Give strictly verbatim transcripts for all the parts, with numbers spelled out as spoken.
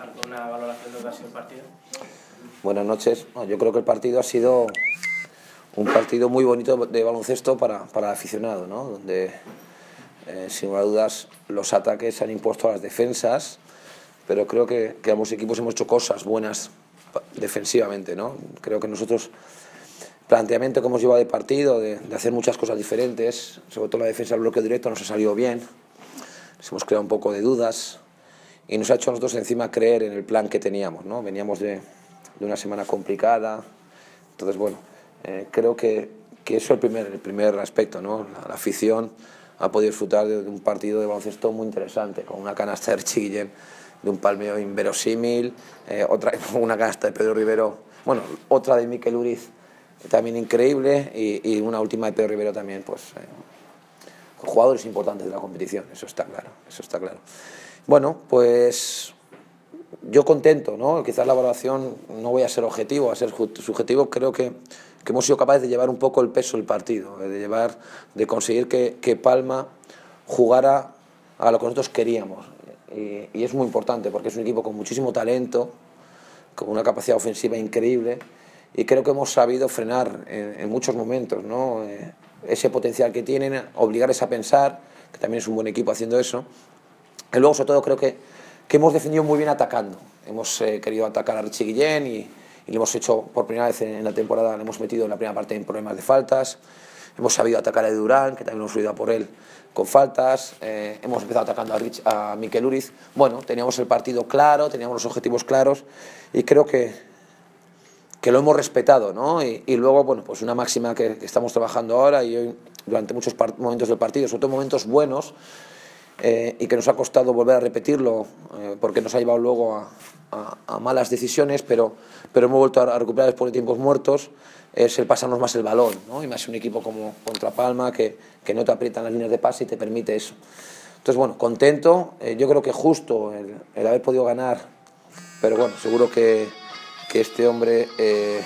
empezar con una valoración de lo que ha sido el partido. Buenas noches. No, yo creo que el partido ha sido un partido muy bonito de baloncesto para, para el aficionado, ¿no? Donde, eh, sin lugar a dudas, los ataques se han impuesto a las defensas, pero creo que, que ambos equipos hemos hecho cosas buenas defensivamente, ¿no? Creo que nosotros, planteamiento que hemos llevado de partido, de, de hacer muchas cosas diferentes, sobre todo la defensa del bloqueo directo nos ha salido bien, nos hemos creado un poco de dudas y nos ha hecho a nosotros encima creer en el plan que teníamos, ¿no? Veníamos de, de una semana complicada, entonces bueno, eh, creo que, que eso es el primer, el primer aspecto, ¿no? La, la afición ha podido disfrutar de, de un partido de baloncesto muy interesante, con una canasta de Richie Guillén de un palmeo inverosímil, eh, otra una canasta de Pedro Rivero, bueno, otra de Mikel Uriz también increíble y, y una última de Pedro Rivero también, pues eh, con jugadores importantes de la competición, eso está claro, eso está claro. Bueno, pues yo contento, ¿no? Quizás la valoración no voy a ser objetivo, a ser subjetivo, creo que, que hemos sido capaces de llevar un poco el peso del partido, de llevar, de conseguir que, que Palma jugara a lo que nosotros queríamos. Y, y es muy importante porque es un equipo con muchísimo talento, con una capacidad ofensiva increíble y creo que hemos sabido frenar en, en muchos momentos, ¿no? Eh, ese potencial que tienen, obligarles a pensar, que también es un buen equipo haciendo eso. Y luego, sobre todo, creo que, que hemos defendido muy bien atacando. Hemos eh, querido atacar a Richie Guillén y, y lo hemos hecho por primera vez en, en la temporada, le hemos metido en la primera parte en problemas de faltas. Hemos sabido atacar a Durán, que también hemos subido a por él con faltas. Eh, hemos empezado atacando a, Rich, a Mikel Uriz. Bueno, teníamos el partido claro, teníamos los objetivos claros y creo que, que lo hemos respetado, ¿no? Y, y luego, bueno, pues una máxima que, que estamos trabajando ahora y hoy, durante muchos momentos del partido, sobre todo momentos buenos, eh, y que nos ha costado volver a repetirlo eh, porque nos ha llevado luego a, a, a malas decisiones, pero, pero hemos vuelto a recuperar después de tiempos muertos. Es el pasarnos más el balón, ¿no? Y más un equipo como contra Palma que, que no te aprietan las líneas de pase y te permite eso. Entonces, bueno, contento, eh, yo creo que justo el, el haber podido ganar, pero bueno, seguro que, que este hombre eh,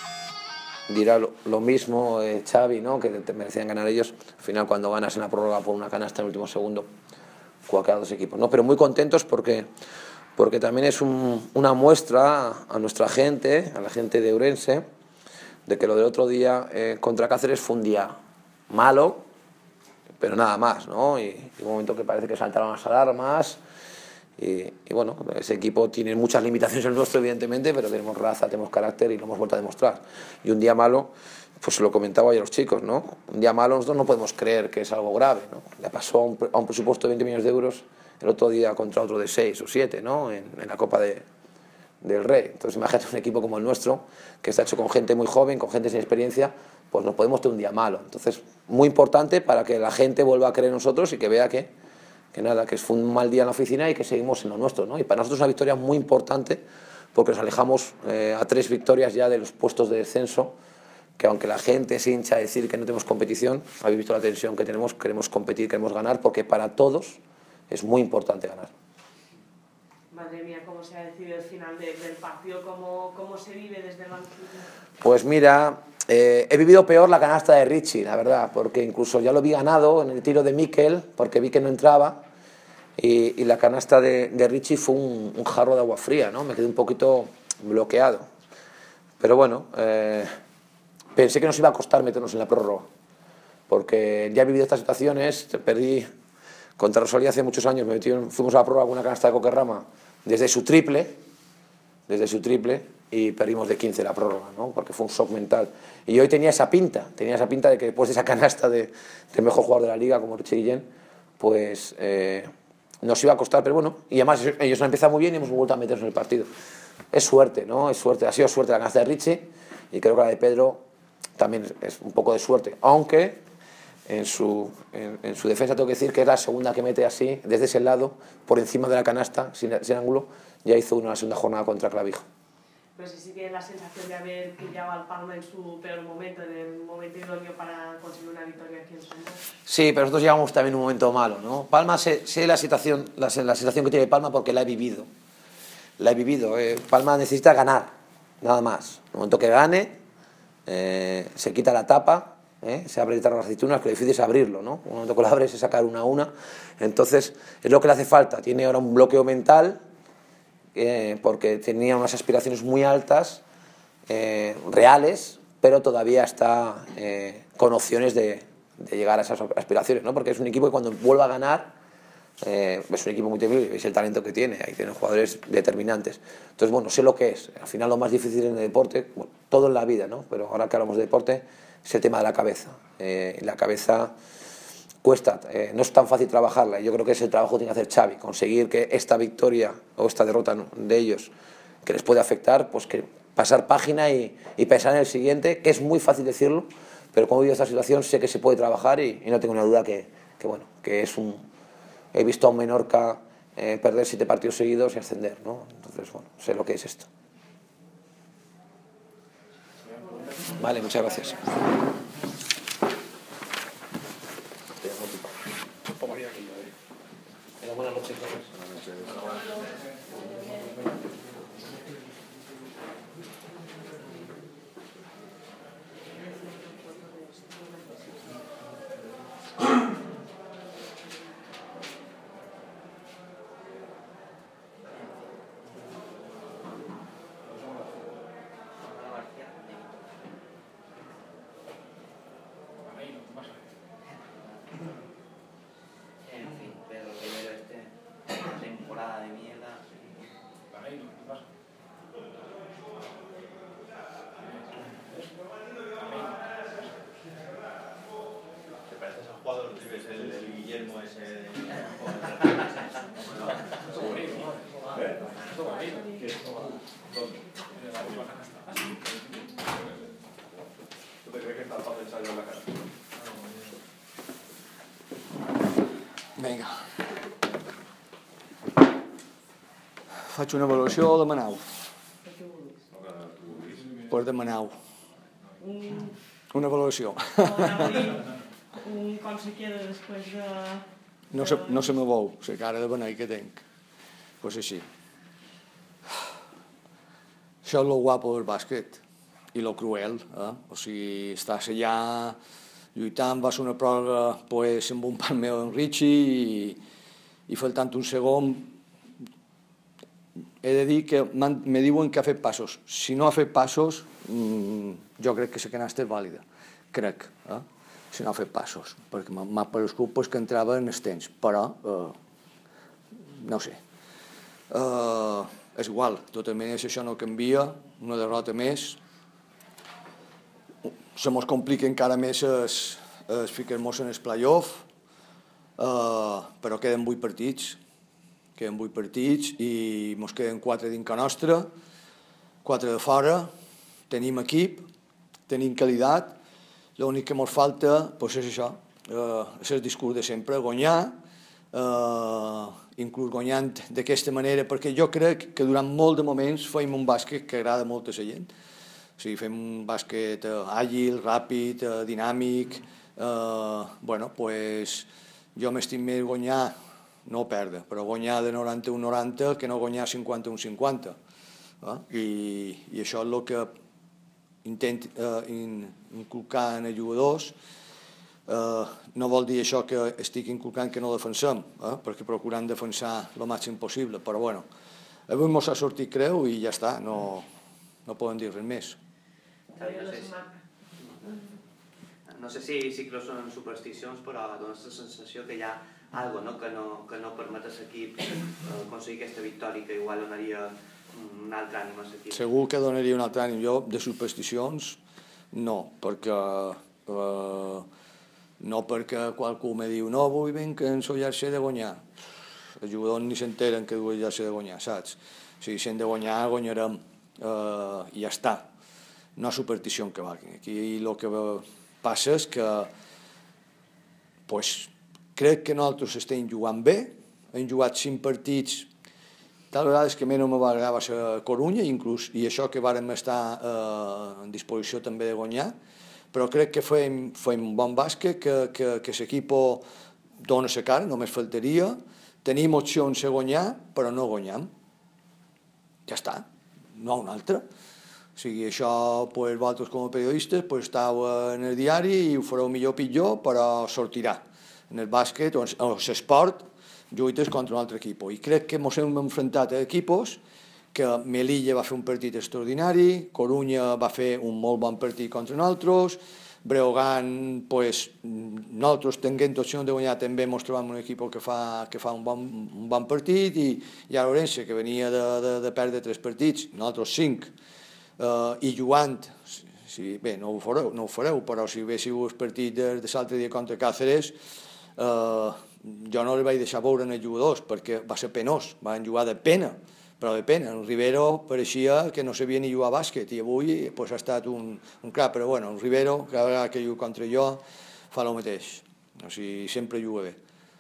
dirá lo, lo mismo, eh, Xavi, ¿no? Que te merecían ganar ellos. Al final, cuando ganas en la prórroga por una canasta en el último segundo, cualquiera de los equipos, ¿no? Pero muy contentos porque, porque también es un, una muestra a nuestra gente, a la gente de Ourense, de que lo del otro día eh, contra Cáceres fue un día malo, pero nada más, ¿no? Y, y un momento que parece que saltaron las alarmas y, y bueno, ese equipo tiene muchas limitaciones el nuestro, evidentemente, pero tenemos raza, tenemos carácter y lo hemos vuelto a demostrar. Y un día malo, pues se lo comentaba ayer a los chicos, ¿no? Un día malo nosotros no podemos creer que es algo grave, ¿no? Le pasó a un, a un presupuesto de veinte millones de euros el otro día contra otro de seis o siete, ¿no? En, en la Copa de... del Rey. Entonces imagínate un equipo como el nuestro, que está hecho con gente muy joven, con gente sin experiencia, pues nos podemos tener un día malo. Entonces, muy importante para que la gente vuelva a creer en nosotros y que vea que, que nada, que fue un mal día en la oficina y que seguimos en lo nuestro, ¿no? Y para nosotros es una victoria muy importante porque nos alejamos eh, a tres victorias ya de los puestos de descenso, que aunque la gente se hincha a decir que no tenemos competición, habéis visto la tensión que tenemos, queremos competir, queremos ganar, porque para todos es muy importante ganar. Madre mía, cómo se ha decidido el final de, del partido, cómo, cómo se vive desde el banquillo. Pues mira, eh, he vivido peor la canasta de Richie, la verdad, porque incluso ya lo vi ganado en el tiro de Mikel, porque vi que no entraba, y, y la canasta de, de Richie fue un, un jarro de agua fría, ¿no? Me quedé un poquito bloqueado. Pero bueno, eh, pensé que nos iba a costar meternos en la prórroga, porque ya he vivido estas situaciones, perdí contra Rosalía hace muchos años, me metí, fuimos a la prórroga con una canasta de Coquerrama desde su triple, desde su triple, y perdimos de quince la prórroga, ¿no? Porque fue un shock mental. Y hoy tenía esa pinta, tenía esa pinta de que después de esa canasta de, del mejor jugador de la liga, como Richie Guillén, pues eh, nos iba a costar, pero bueno, y además ellos han empezado muy bien y hemos vuelto a meternos en el partido. Es suerte, ¿no? Es suerte, ha sido suerte la canasta de Richie, y creo que la de Pedro también es un poco de suerte, aunque en su, en, en su defensa tengo que decir que es la segunda que mete así, desde ese lado, por encima de la canasta, sin, sin ángulo, ya hizo una segunda jornada contra Clavijo. Pero si sí tiene la sensación de haber pillado al Palma en su peor momento, en el momento idóneo para conseguir una victoria aquí en Sonda. Sí, pero nosotros llevamos también un momento malo, ¿no? Palma, sé, sé la, situación, la, la situación que tiene Palma porque la he vivido. La he vivido. Eh, Palma necesita ganar, nada más. En el momento que gane, eh, se quita la tapa, ¿eh? Se abre el tarro de las aceitunas, que lo difícil es abrirlo, ¿no? Un momento que lo abres es sacar una a una. Entonces, es lo que le hace falta. Tiene ahora un bloqueo mental eh, porque tenía unas aspiraciones muy altas, eh, reales, pero todavía está eh, con opciones de, de llegar a esas aspiraciones, ¿no? Porque es un equipo que cuando vuelva a ganar, eh, es un equipo muy temible, veis el talento que tiene, ahí tienen jugadores determinantes. Entonces, bueno, sé lo que es. Al final lo más difícil en el deporte, bueno, todo en la vida, ¿no? Pero ahora que hablamos de deporte, es el tema de la cabeza. Eh, la cabeza cuesta, eh, no es tan fácil trabajarla. Yo creo que es el trabajo que tiene que hacer Xavi, conseguir que esta victoria o esta derrota de ellos, que les puede afectar, pues que pasar página y, y pensar en el siguiente, que es muy fácil decirlo, pero como he vivido esta situación sé que se puede trabajar y, y no tengo una duda que, que, bueno, que es un... He visto a un Menorca eh, perder siete partidos seguidos y ascender, ¿no? Entonces, bueno, sé lo que es esto. Vale, muchas gracias. Buenas noches. En fin, pero primero este, temporada de mierda. ¿Te pareces al jugador que ves el, el Guillermo ese de... ¿Tú te crees que está fácil salir en la cara? Vinga. Faig una valoració o demanau? Pues demanau. Una valoració. Com se queda després de... No se, no se me veu la cara de beneit que tinc. Pues així. Això és lo guapo del bàsquet i lo cruel, eh? O sigui, estàs allà lluitant, va ser una pròrroga pues, amb un pan meu en Richie i, i faltant un segon he de dir que me diuen que ha fet passos. Si no ha fet passos, mmm, jo crec que la canasta és vàlida. Crec, eh? Si no ha fet passos, perquè m'ha parescut pues, que entrava en els temps, però eh, no sé. Eh, és igual, totalment això no canvia, una derrota més, se mos complica encara més es, es ficar-nos en el play-off, eh, però queden vuit partits, queden vuit partits i mos queden quatre dintre nostra, quatre de fora, tenim equip, tenim qualitat, l'únic que mos falta pues, és això, eh, és el discurs de sempre, guanyar, eh, inclús guanyant d'aquesta manera, perquè jo crec que durant molt de moments fem un bàsquet que agrada molt a la gent. O sigui, fem un bàsquet eh, àgil, ràpid, eh, dinàmic. Eh, bueno, pues, jo m'estic més guanyar, no perdre, però guanyar de noranta a noranta que no guanyar cinquanta a cinquanta. Eh? I, I això és el que intent eh, inculcar en els jugadors. Uh, no vol dir això que estic inculcant que no defensem, eh? Perquè procurant defensar el màxim possible, però bueno, avui mos ha sortit creu i ja està, no, no poden dir res més. No sé, no sé si, si que són supersticions, però dona la sensació que hi ha alguna cosa no, que, no, que no permet a l'equip eh, aconseguir aquesta victòria que igual donaria un altre ànim a l'equip. Segur que donaria un altre ànim. Jo, de supersticions, no, perquè... Eh, no perquè qualcú me diu no, vull ben que en so jersei de guanyar. Els jugadors ni s'enteren que dues jersei de guanyar, saps? O sigui, si hem de guanyar, guanyarem eh, i ja està. No és superstició que valgui. Aquí el que passa és que pues, crec que nosaltres estem jugant bé, hem jugat cinc partits, tal vegada que menys me va agradar a Corunya, inclús, i això que vàrem estar eh, en disposició també de guanyar, però crec que fem, fem un bon bàsquet, que, que, que l'equip dona la cara, només faltaria, tenim opcions de guanyar, però no guanyam. Ja està, no una altra. O sigui, això, pues, vosaltres com a periodistes, pues, estàu en el diari i ho fareu millor o pitjor, però sortirà. En el bàsquet o en l'esport lluites contra un altre equip. I crec que ens hem enfrontat a equipos que Melilla va fer un partit extraordinari, Corunya va fer un molt bon partit contra nosaltres, Breogán, pues, nosaltres tenint opció de guanyar també ens trobem un equip que fa, que fa un, bon, un bon partit, i, i a l'Orense, que venia de, de, de perdre tres partits, nosaltres cinc, uh, i jugant, si, bé, no ho, fareu, no ho fareu, però si véssiu el partit de, de l'altre dia contra Càceres, uh, jo no li vaig deixar veure en els jugadors, perquè va ser penós, van jugar de pena, però de pena. El Rivero pareixia que no sabia ni jugar a bàsquet, i avui pues, ha estat un, un crac, però bueno, el Rivero, cada vegada que juga contra jo, fa el mateix, o sigui, sempre juga bé.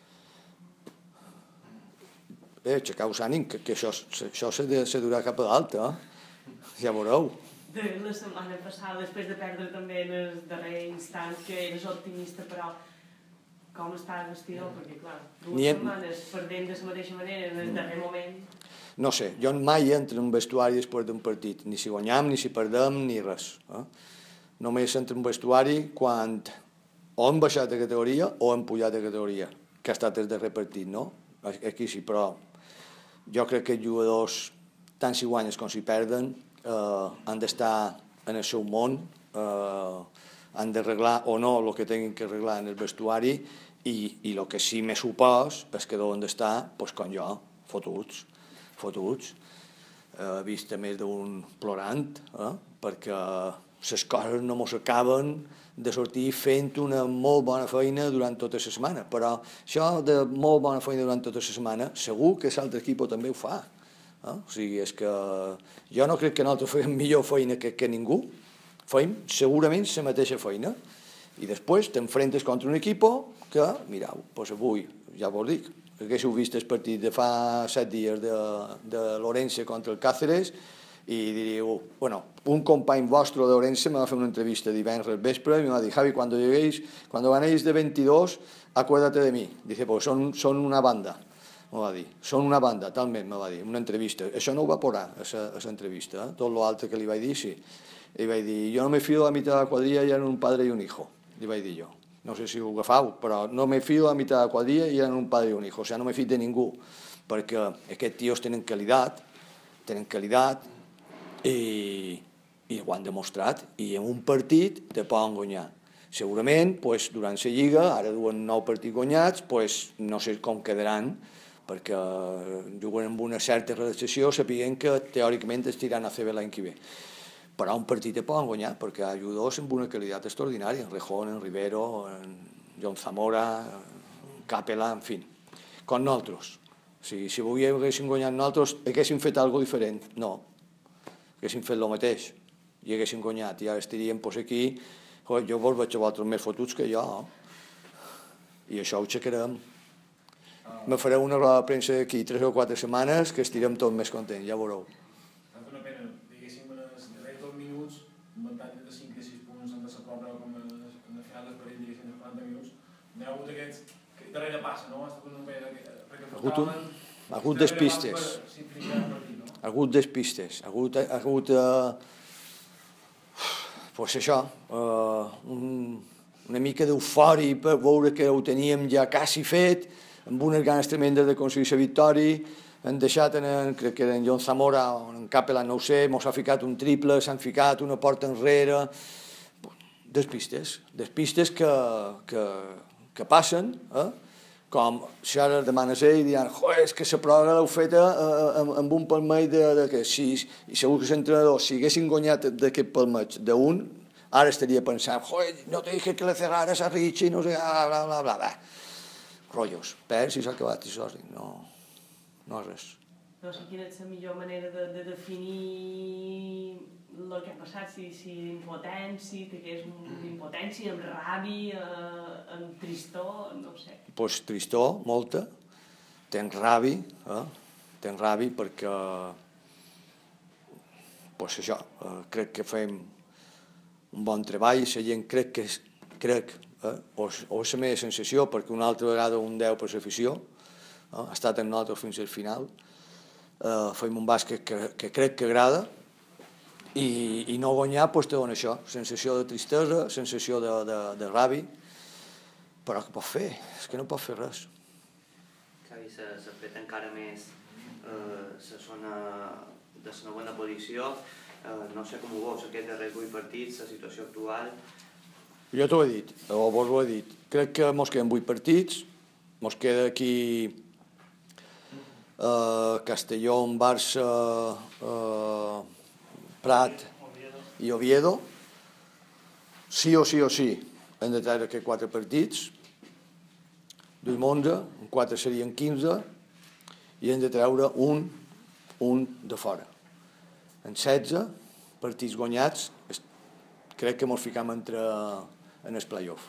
Bé, aixecau-vos ànim, que, que això, això se, de, se durà cap a dalt, eh? Ja veureu. De la setmana passada, després de perdre també en el darrer instant, que eres optimista, però com està el vestidor? Perquè, clar, dues Ni... setmanes perdent de la mateixa manera en el darrer moment... No sé, jo mai entro en un vestuari després d'un partit, ni si guanyam, ni si perdem, ni res. Eh? Només entro en un vestuari quan o hem baixat de categoria o hem pujat de categoria, que ha estat el darrer partit, no? Aquí sí, però jo crec que els jugadors, tant si guanyes com si perden, eh, han d'estar en el seu món, eh, han d'arreglar o no el que tinguin que arreglar en el vestuari, i, i el que sí me supos és que deuen d'estar, pues, com jo, fotuts. fotuts, he vist més d'un plorant, eh? perquè les coses no mos acaben de sortir fent una molt bona feina durant tota la setmana, però això de molt bona feina durant tota la setmana, segur que l'altre equip també ho fa. Eh? O sigui, és que jo no crec que nosaltres fem millor feina que, que ningú, fem segurament la mateixa feina, i després t'enfrentes contra un equip que, mireu, doncs avui, ja vos dic, haguéssiu vist el partit de fa set dies de, de l'Orense contra el Càceres i diríeu, bueno, un company vostre de Orense me va fer una entrevista divendres vespre i me va dir, Javi, cuando lleguéis, cuando ganéis de veintidós, acuérdate de mí. Dice, pues son, son una banda, me va dir, son una banda, talment, me va dir, una entrevista. Això no ho va porar, esa entrevista, eh? Tot l'altre que li vaig dir, sí. Li vaig dir, jo no me fío de la mitad de la cuadrilla y eran un padre y un hijo, li vaig dir jo. No sé si ho agafau, però no me fío a mitad de la cuadrilla i eren un padre i un hijo. O sigui, no me fío de ningú, perquè aquests tios tenen qualitat, tenen qualitat i, i ho han demostrat, i en un partit te poden guanyar. Segurament, pues, durant la Lliga, ara duen nou partits guanyats, pues, no sé com quedaran, perquè juguen amb una certa relaxació, sapiguent que teòricament es tiraran a C B l'any que ve. Però un partit te poden guanyar, perquè hi ha jugadors amb una qualitat extraordinària, en Rejón, en Rivero, en John Zamora, en Capela, en fi, com nosaltres. O sigui, si avui haguéssim guanyat nosaltres, haguéssim fet alguna cosa diferent? No, haguéssim fet el mateix i haguéssim guanyat, i ara estaríem pues, aquí, jo vos veig a vosaltres més fotuts que jo, i això ho aixecarem. Me fareu una roda de premsa d'aquí tres o quatre setmanes que estirem tots més contents, ja veureu. Darrere passa, no? Ha hagut, un, ha hagut despistes. Ha hagut despistes. Ha hagut, ha hagut eh, pues això, eh, un, una mica d'eufòria per veure que ho teníem ja quasi fet, amb unes ganes tremendes d'aconseguir la victòria. Han deixat, en, crec que en John Zamora o en Capela, no ho sé, mos ha ficat un triple, s'han ficat una porta enrere. Despistes, despistes que, que, que passen, eh? Com si ara demanes a ell i diran, és que la pròrroga l'heu feta amb un palmell de, de que si, i segur que l'entrenador, si haguessin guanyat d'aquest palmeig d'un, ara estaria pensant, no te dije que le cerraras a Richie, no sé, bla, bla, bla, bla, bla. Rotllos, perds i s'ha acabat, i sorry, no, no és res. No sé quina és la millor manera de, de definir el que ha passat, si, si impotència, que és impotència, amb ràbia, amb tristor, no sé. Doncs pues, tristor, molta, tenc ràbia, eh? tenc ràbia perquè, pues això, eh, crec que fem un bon treball, la gent crec que, crec, eh? o, o és la meva sensació, perquè una altra vegada un deu per l'afició, eh? ha estat amb nosaltres fins al final, eh, fem un bàsquet que, que crec que agrada, i, i no guanyar pues, te dona això, sensació de tristesa, sensació de, de, de ràbia, però què pot fer? És que no pot fer res. Xavi, s'ha fet encara més la zona de la novena posició. No sé com ho veus, aquests darrers vuit partits, la situació actual. Jo t'ho he dit, o vos ho he dit. Crec que mos queden vuit partits, mos queda aquí eh, Castelló, Barça, eh, Prat i Oviedo. Sí o sí o sí hem de treure aquests quatre partits. Duim onze, en quatre serien quinze, i hem de treure un, un de fora. En setze partits guanyats, crec que ens ficam entre, en el play-off.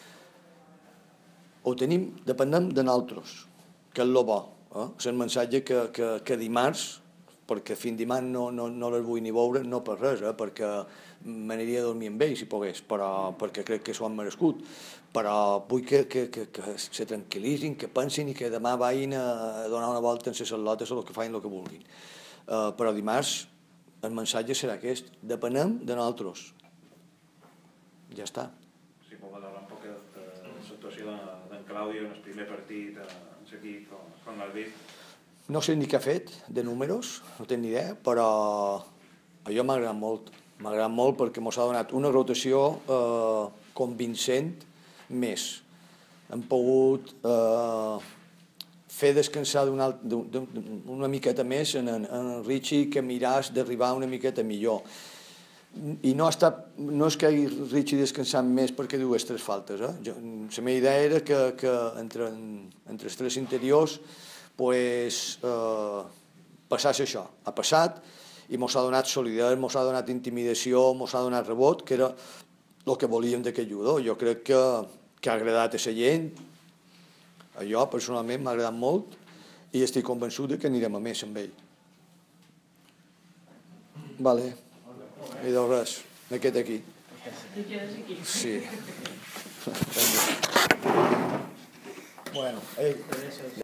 Ho tenim, depenem de nosaltres, que és el bo. Eh? És el missatge que, que, que dimarts, perquè fins dimarts no, no, no les vull ni veure, no per res, eh? Perquè m'aniria a dormir amb ells si pogués, però, perquè crec que s'ho han merescut. Però vull que, que, que, que se tranquil·litzin, que pensin i que demà vagin a donar una volta en les lotes o el que facin el que vulguin. Uh, però dimarts el missatge serà aquest, depenem de nosaltres. Ja està. Si pot parlar un poc de la situació d'en Claudio en el primer partit en l'equip, com l'has vist? No sé ni què ha fet de números, no tinc ni idea, però a jo m'ha agradat molt. M'ha agradat molt perquè mos ha donat una rotació eh, convincent més. Hem pogut eh, fer descansar una, una miqueta més en, en, en Richie, que miràs d'arribar una miqueta millor. I no, està, no és que hagi Richie descansant més perquè dues tres faltes. Eh? Jo, la meva idea era que, que entre, entre els tres interiors pues, eh, passés això. Ha passat i mos ha donat solidesa, mos ha donat intimidació, mos ha donat rebot, que era el que volíem d'aquest jugador. Jo crec que, que ha agradat a la gent. A jo, personalment, m'ha agradat molt i estic convençut que anirem a més amb ell. Vale. I de res, me quedo aquí. Te quedes aquí. Sí. Bueno, ell...